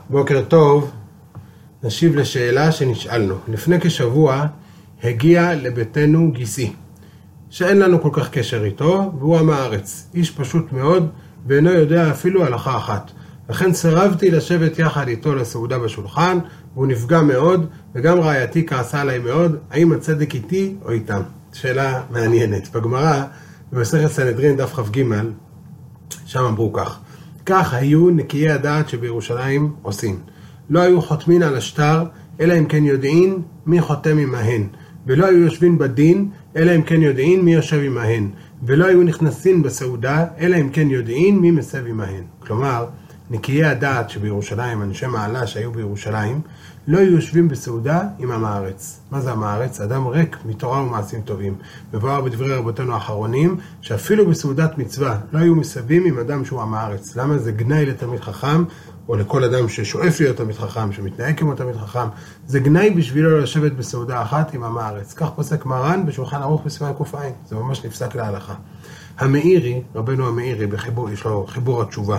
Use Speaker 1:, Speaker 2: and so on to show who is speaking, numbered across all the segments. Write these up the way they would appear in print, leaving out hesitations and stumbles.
Speaker 1: בוקר טוב, נשיב לשאלה שנשאלנו. לפני כשבוע הגיע לביתנו גיסי, שאין לנו כל כך קשר איתו, והוא עם הארץ. איש פשוט מאוד, ואינו יודע אפילו הלכה אחת. לכן סירבתי לשבת יחד איתו לסעודה בשולחן, והוא נפגע מאוד, וגם רעייתי כעסה עליי מאוד, האם הצדק איתי או איתם? שאלה מעניינת. בגמרא, במסכת סנהדרין דף כ"ג, שם אמרו כך היו נקיי הדעת שבירושלים עושים. לא היו חותמים על השטר, אלא אם כן יודעים מי חותם עמהן. ולא היו יושבים בדין, אלא אם כן יודעים מי יושב עמהן. ולא היו נכנסים בסעודה, אלא אם כן יודעים מי מסב עמהן. כלומר, נקיי הדעת שבירושלים, אנשי מעלה שהיו בירושלים, לא היו יושבים בסעודה עם עם הארץ. מה זה עם הארץ? אדם ריק מתורה ומעשים טובים. מבואר בדברי רבותינו האחרונים, שאפילו בסעודת מצווה לא היו מסבים עם אדם שהוא עם הארץ. למה? זה גנאי לתלמיד חכם, או לכל אדם ששואף להיות תלמיד חכם, שמתנהג כמו תלמיד חכם. זה גנאי בשבילו לשבת בסעודה אחת עם עם הארץ. כך פוסק מרן בשולחן ערוך בסימן ק"ע. זה ממש נפסק להלכה. המאירי, רבנו המאירי, יש לו חיבור התשובה.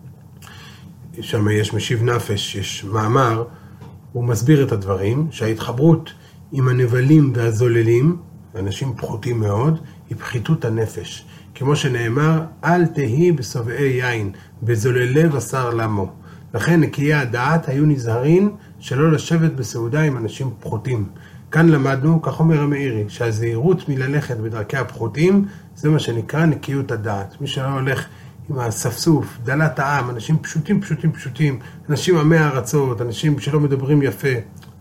Speaker 1: שם יש משיב נפש, יש מאמר, הוא מסביר את הדברים, שההתחברות עם הנבלים והזוללים, אנשים פחותים מאוד, היא פחיתות הנפש. כמו שנאמר, אל תהי בסובעי יין, בזוללי בשר למו. לכן נקיי הדעת היו נזהרים שלא לשבת בסעודה עם אנשים פחותים. כאן למדנו, כך אומר המאירי, שהזהירות מללכת בדרכי הפחותים, זה מה שנקרא נקיות הדעת. מי שלא הולך עם הספסוף, דלת העם, אנשים פשוטים, אנשים עמי הארצות, אנשים שלא מדברים יפה,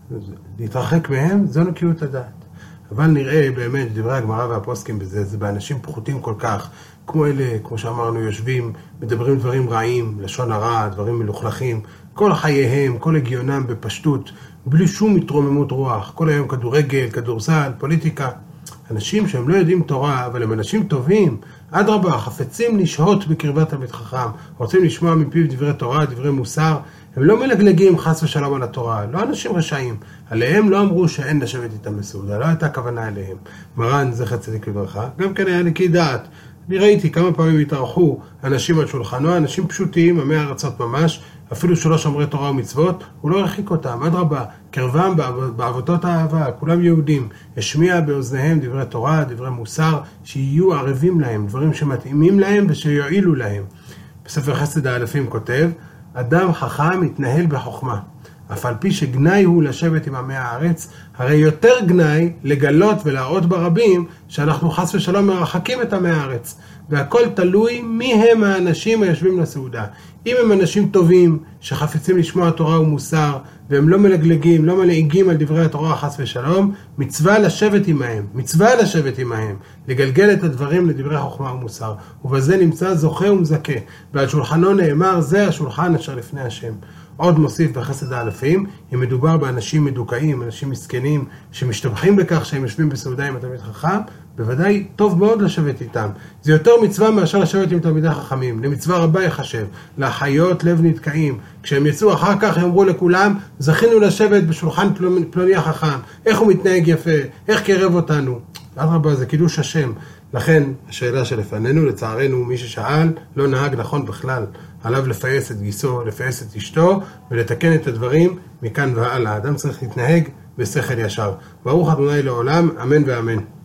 Speaker 1: להתרחק מהם, זו נקיות הדעת. אבל נראה באמת, דברי הגמרא והפוסקים בזה, זה באנשים פחותים כל כך, כמו אלה, כמו שאמרנו, יושבים, מדברים דברים רעים, לשון הרע, דברים מלוכלכים, כל חייהם, כל הגיונם בפשטות, בלי שום התרוממות רוח, כל היום כדורגל, כדורסל, פוליטיקה. אנשים שהם לא יודעים תורה, אבל הם אנשים טובים, אדרבה, חפצים לשהות בקרבת תלמיד חכם, רוצים לשמוע מפיו דברי תורה, דברי מוסר, הם לא מלגלגים חס ושלום על התורה, לא אנשים רשעים, עליהם לא אמרו שאין לשבת איתם בסעודה, לא הייתה כוונה אליהם. מרן זכר צדיק לברכה, גם כן היה נקי דעת. אני ראיתי כמה פעמים התארחו אנשים על שולחנו, אנשים פשוטים, עמי הארצות ממש, אפילו שלא שומרי תורה ומצוות, הוא לא הרחיק אותם, אדרבה, קרבם בעבותות האהבה, כולם יהודים, השמיע באוזניהם דברי תורה, דברי מוסר, שיהיו ערבים להם, דברים שמתאימים להם ושיועילו להם. בספר חסד האלפים כותב, אדם חכם מתנהל בחוכמה, אף על פי שגנאי הוא לשבת עם עמי הארץ, הרי יותר גנאי לגלות ולהראות ברבים שאנחנו חס ושלום מרחקים את עמי הארץ. והכל תלוי מי הם האנשים היושבים לסעודה. אם הם אנשים טובים שחפצים לשמוע תורה ומוסר, והם לא מלגלגים, לא מלעיגים על דברי התורה חס ושלום, מצווה לשבת עמהם, לגלגל את הדברים לדברי חוכמה ומוסר. ובזה נמצא זוכה ומזכה. ועל שולחנו נאמר, זה השולחן אשר לפני השם. עוד מוסיף בחסד האלפים, אם מדובר באנשים מדוכאים, אנשים מסכנים, שמשתבחים בכך שהם יושבים בסעודה עם התלמיד חכם, בוודאי טוב מאוד לשבת איתם. זה יותר מצווה מאשר לשבת עם תלמידי חכמים. למצווה רבה יחשב, להחיות לב נתקעים. כשהם יצאו אחר כך, הם אמרו לכולם, זכינו לשבת בשולחן פלוני החכם. איך הוא מתנהג יפה, איך קרב אותנו. אדרבה, זה קידוש השם. לכן, השאלה שלפנינו, לצערנו, מי ששאל, לא נהג נכון בכלל. עליו לפייס את גיסו, לפייס את אשתו, ולתקן את הדברים מכאן והלאה. האדם צריך להתנהג בשכל ישר. ברוך ה' לעולם, אמן ואמן.